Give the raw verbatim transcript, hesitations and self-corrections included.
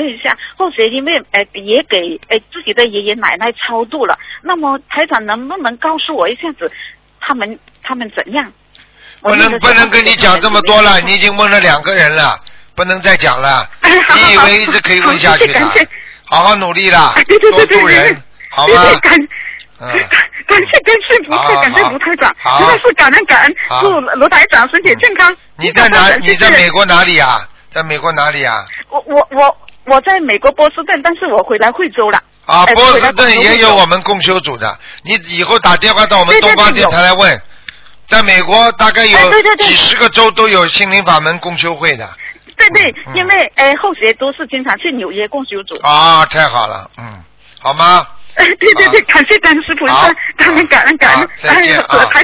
问一下，后学因为呃也给呃自己的爷爷奶奶超度了，那么台长能不能告诉我一下子，他们他们怎样？ 不能不能跟你讲这么多了，你已经问了两个人了，不能再讲了。 哎、好你以为一直可以问下去的？ 好， 好好努力啦， 哎、对对对对多助人，好吗？ 感嗯， 感谢感谢菩萨，感谢卢台长，真的是感恩感恩，祝卢台长身体健康。嗯、 你在哪？你在美国哪里啊？在美国哪里啊？ 我我我我在美国波士顿，但是我回来惠州了。 啊，波士顿也有我们共修组的，你以后打电话到我们东方电台来问。在美国大概有几十个州都有心灵法门共修会的。 对对，嗯、因为呃后学都是经常去纽约共修组。 啊，太好了，嗯，好吗？ 哎，对对对，感谢感恩师菩萨，感恩感恩感恩， 再见啊。